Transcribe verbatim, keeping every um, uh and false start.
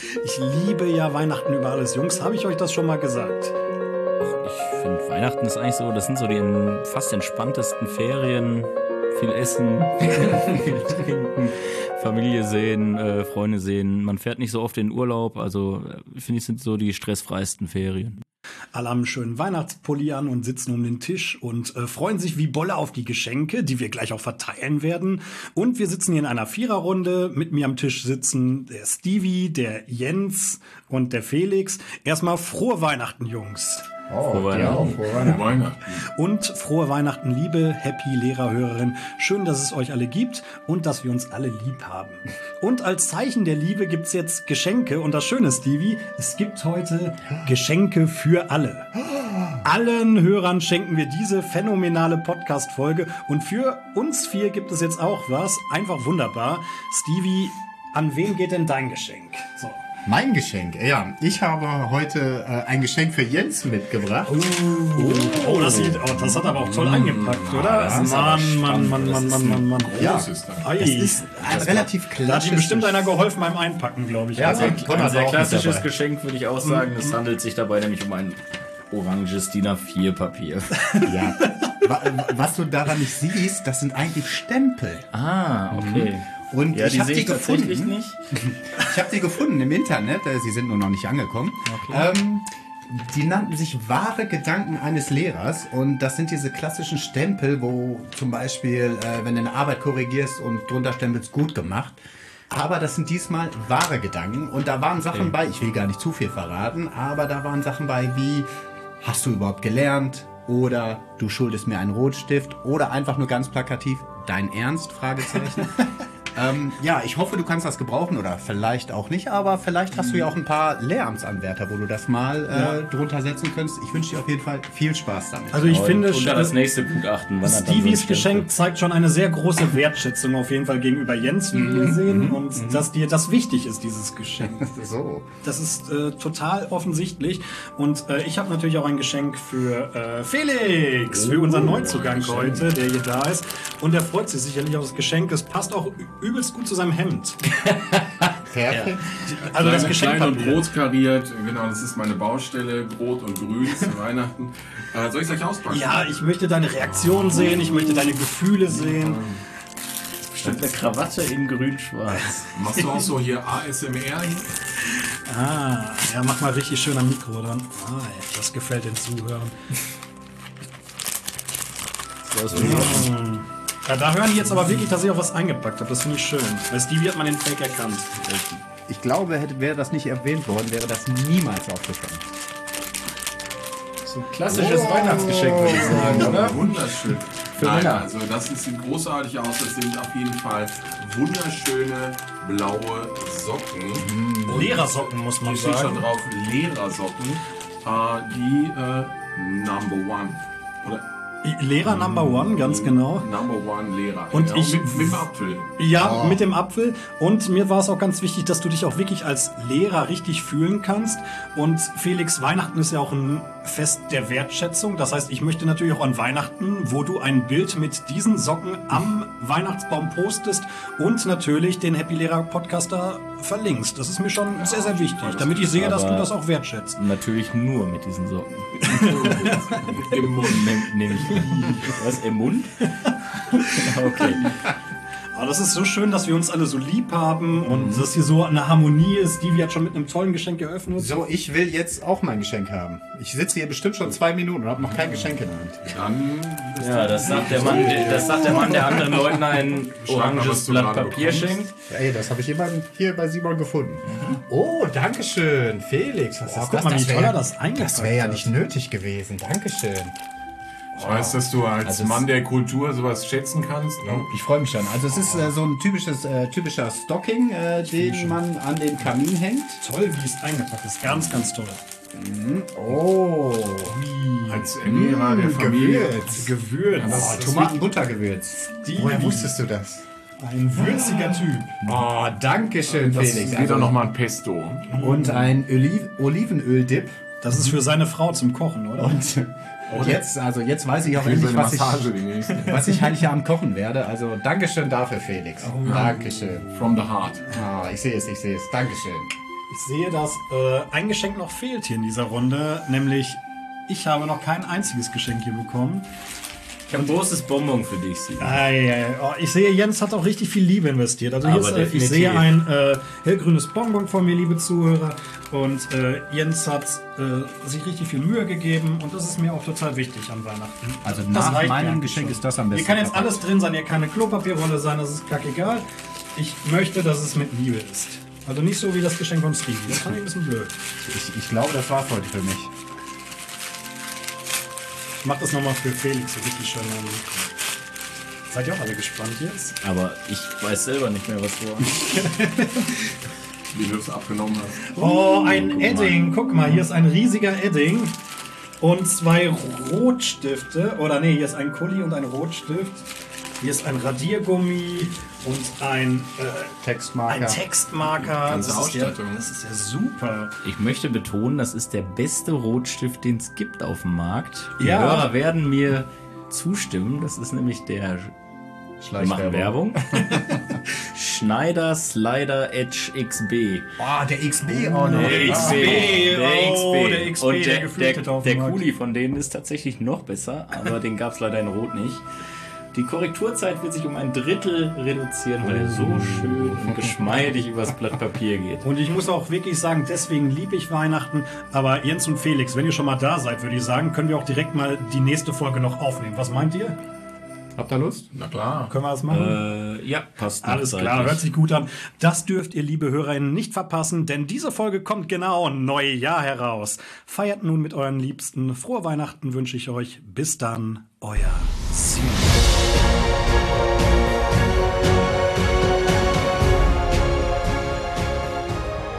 Ich liebe ja Weihnachten über alles. Jungs, habe ich euch das schon mal gesagt? Ich finde, Weihnachten ist eigentlich so, das sind so die fast entspanntesten Ferien. Viel essen, viel trinken, Familie sehen, äh, Freunde sehen. Man fährt nicht so oft in Urlaub. Also finde ich, sind so die stressfreisten Ferien. Alle haben einen schönen Weihnachtspulli an und sitzen um den Tisch und äh, freuen sich wie Bolle auf die Geschenke, die wir gleich auch verteilen werden. Und wir sitzen hier in einer Viererrunde. Mit mir am Tisch sitzen der Stevie, der Jens und der Felix. Erstmal frohe Weihnachten, Jungs. Oh, frohe Weihnachten. Ja, auch frohe Weihnachten. Frohe Weihnachten. Und frohe Weihnachten, liebe Happy Lehrerhörerin. Schön, dass es euch alle gibt und dass wir uns alle lieb haben. Und als Zeichen der Liebe gibt's jetzt Geschenke. Und das Schöne, Stevie, es gibt heute Geschenke für alle. Allen Hörern schenken wir diese phänomenale Podcast-Folge. Und für uns vier gibt es jetzt auch was. Einfach wunderbar. Stevie, an wen geht denn dein Geschenk? So. Mein Geschenk, ja. Ich habe heute äh, ein Geschenk für Jens mitgebracht. Oh, oh, oh, das, sieht, oh das hat aber auch toll eingepackt, oder? Das ist Mann, Mann, Mann, Mann, Mann, Mann, Mann. Ja, Groß ist das. Ei. das ist ein Das relativ Da hat ihm klassisches... bestimmt einer geholfen beim Einpacken, glaube ich. Ja, oder? sehr- Ein Konrad sehr war auch mit klassisches dabei. Geschenk, würde ich auch sagen. Es handelt sich dabei nämlich um ein oranges D I N A vier Papier. Ja. Wa- Was du daran nicht siehst, das sind eigentlich Stempel. Ah, okay. Und Ja, ich die habe sehe die ich tatsächlich gefunden. nicht. Ich habe die gefunden im Internet. äh, Sie sind nur noch nicht angekommen. Ähm, die nannten sich wahre Gedanken eines Lehrers. Und das sind diese klassischen Stempel, wo zum Beispiel, äh, wenn du eine Arbeit korrigierst und drunter stempelst, gut gemacht. Aber das sind diesmal wahre Gedanken. Und da waren Sachen bei, ich will gar nicht zu viel verraten, aber da waren Sachen bei wie, hast du überhaupt gelernt? Oder du schuldest mir einen Rotstift? Oder einfach nur ganz plakativ, dein Ernst? Fragezeichen. Ähm, ja, ich hoffe, du kannst das gebrauchen oder vielleicht auch nicht, aber vielleicht hast du ja auch ein paar Lehramtsanwärter, wo du das mal äh, Ja. drunter setzen könntest. Ich wünsche dir auf jeden Fall viel Spaß damit. Also ich finde, und dann das nächste Gutachten. wann hat dann Stevies so ein Geschenk zeigt schon eine sehr große Wertschätzung auf jeden Fall gegenüber Jens, wie wir sehen, und dass dir das wichtig ist, dieses Geschenk. So. Das ist äh, total offensichtlich. Und äh, ich habe natürlich auch ein Geschenk für äh, Felix, für unseren Neuzugang heute, der hier da ist. Und er freut sich sicherlich auf das Geschenk. Es passt auch ü- übelst gut zu seinem Hemd. Perfekt. Also das Klein, Geschenk klein und rot kariert, genau, das ist meine Baustelle, rot und grün zu Weihnachten. Äh, soll ich es gleich auspacken? Ja, ich möchte deine Reaktion sehen, ich möchte deine Gefühle sehen. Eine Krawatte in grün-schwarz. Machst du auch so hier A S M R hin? Ah, ja, mach mal richtig schön am Mikro dann. Ah, das gefällt den Zuhörern. Ja, da hören die jetzt aber wirklich, dass ich auch was eingepackt habe. Das finde ich schön. Bei Stevie hat man den Fake erkannt. Ich glaube, hätte, wäre das nicht erwähnt worden, wäre das niemals aufgefallen. So ein klassisches Weihnachtsgeschenk, würde ich sagen, oder? Wunderschön. Für Nein, Männer. also das sieht großartig aus. Das sind auf jeden Fall wunderschöne blaue Socken. Lehrersocken, muss man Hier steht schon sagen. drauf Lehrersocken. Äh, die äh, Number One. Oder Lehrer Number One, ganz genau. Number One Lehrer. Und genau, ich- mit, mit dem Apfel. Ja, mit dem Apfel. Und mir war es auch ganz wichtig, dass du dich auch wirklich als Lehrer richtig fühlen kannst. Und Felix, Weihnachten ist ja auch ein Fest der Wertschätzung. Das heißt, ich möchte natürlich auch an Weihnachten, wo du ein Bild mit diesen Socken am Weihnachtsbaum postest und natürlich den Happy Lehrer Podcaster verlinkst. Das ist mir schon sehr, sehr wichtig, damit ich sehe, dass du aber- das auch wertschätzt. Natürlich nur mit diesen Socken. Im Mund. Nehm- Nehme ich. Was, im Mund? Okay. Aber das ist so schön, dass wir uns alle so lieb haben und dass hier so eine Harmonie ist. Stevie hat schon mit einem tollen Geschenk geöffnet. So, ich will jetzt auch mein Geschenk haben. Ich sitze hier bestimmt schon zwei Minuten und habe noch kein Geschenk in der Hand. Dann Ja, das sagt der Mann, das sagt der Mann, der anderen Leuten ein Schlag mal, oranges was du Blatt gerade Papier bekommst. schenkt. Ey, das habe ich jemanden hier bei Simon gefunden. Oh, danke schön, Felix. Was Oh, ist guck das? mal, wie Das wär- toll er das eingepackt Das wäre ja hat. nicht nötig gewesen. Dankeschön. ich weiß, dass du als Also es- Mann der Kultur sowas schätzen kannst. Ne? Ich freue mich schon. Also es ist äh, so ein typisches, äh, typischer Stocking, äh, den man an den Kamin hängt. Toll, wie es eingepackt ist. Ganz, ganz toll. Oh, Als Ernährer der Familie. Gewürz. Gewürz. Oh, Tomatenbuttergewürz. Woher wusstest du das? Ein würziger Typ. Oh, danke schön, Das Felix. geht Also, auch nochmal ein Pesto. und ein Oli- Olivenöl-Dip. Das ist für seine Frau zum Kochen, oder? Und, und jetzt, also jetzt weiß ich auch Für endlich, seine was ich, Massage die nächste. was ich Heiligabend kochen werde. Also Dankeschön dafür, Felix. Dankeschön. From the heart. Ah, ich sehe es, ich sehe es. Dankeschön. Ich sehe, dass äh, ein Geschenk noch fehlt hier in dieser Runde, nämlich ich habe noch kein einziges Geschenk hier bekommen. Ich habe ein großes Bonbon für dich, Simon. Ei, ei, oh, ich sehe, Jens hat auch richtig viel Liebe investiert. Also hier Aber ist, äh, ich definitiv. sehe ein äh, hellgrünes Bonbon von mir, liebe Zuhörer. Und äh, Jens hat äh, sich richtig viel Mühe gegeben. Und das ist mir auch total wichtig an Weihnachten. Also Das nach reicht mir meinem eigentlich Geschenk schon. ist das am besten. Hier kann jetzt verpackt. alles drin sein. Hier kann eine Klopapierrolle sein. Das ist kackegal. Ich möchte, dass es mit Liebe ist. Also nicht so wie das Geschenk von Stevie. Das fand ich ein bisschen blöd. Ich, ich glaube, das war's heute für mich. Ich mach das nochmal für Felix so richtig schön. ähm, Seid ihr auch alle gespannt jetzt? Aber ich weiß selber nicht mehr, was du Wie du es abgenommen hast. Oh, ein Edding. Guck mal, hier ist ein riesiger Edding. Und zwei Rotstifte. Oder nee, hier ist ein Kuli und ein Rotstift. Hier ist ein Radiergummi und ein, äh, Textmarker. ein Textmarker. Ganze das, ist ja, Ausstattung. das ist ja super. Ich möchte betonen, das ist der beste Rotstift, den es gibt auf dem Markt. Die Ja. Hörer werden mir zustimmen. Das ist nämlich der Wir machen Werbung. Schneider Slider Edge X B. Oh, der X B auch noch. Der X B. Der X B. Oh, der X B, Und der der, der, geflüchtete auf der dem Markt. Kuli von denen ist tatsächlich noch besser, aber den gab es leider in Rot nicht. Die Korrekturzeit wird sich um ein Drittel reduzieren, weil er so schön und geschmeidig übers Blatt Papier geht. Und ich muss auch wirklich sagen, deswegen liebe ich Weihnachten. Aber Jens und Felix, wenn ihr schon mal da seid, würde ich sagen, können wir auch direkt mal die nächste Folge noch aufnehmen. Was meint ihr? Habt ihr Lust? Na klar. Können wir das machen? Äh, ja, passt. Alles nachseitig. klar, hört sich gut an. Das dürft ihr, liebe HörerInnen, nicht verpassen, denn diese Folge kommt genau neue Jahr heraus. Feiert nun mit euren Liebsten. Frohe Weihnachten wünsche ich euch. Bis dann, euer Simon.